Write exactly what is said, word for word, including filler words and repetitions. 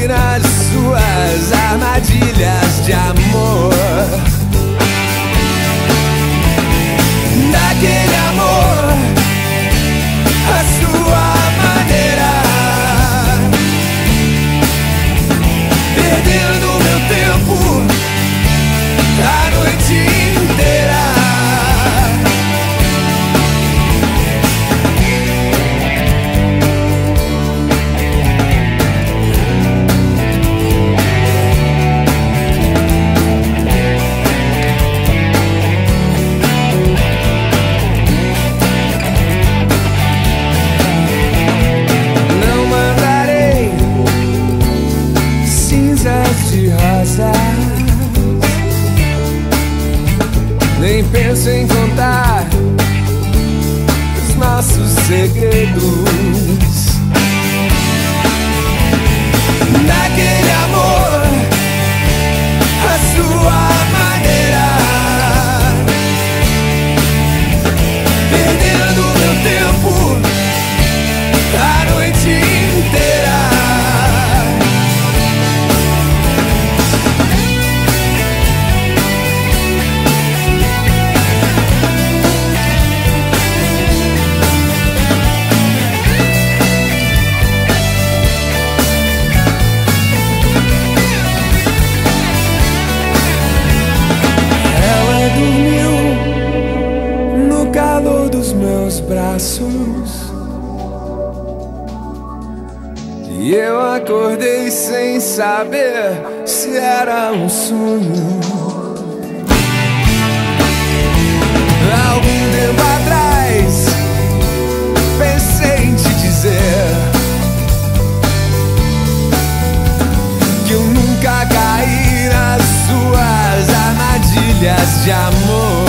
cair nas suas armadilhas de amor. Daquele amor, a sua maneira, perdendo meu tempo a noite inteira. Nem penso em contar os nossos segredos. Daquele amor, a sua maneira, perdendo meu tempo a noite inteira. Braços, e eu acordei sem saber se era um sonho. Algum tempo atrás pensei em te dizer que eu nunca caí nas suas armadilhas de amor.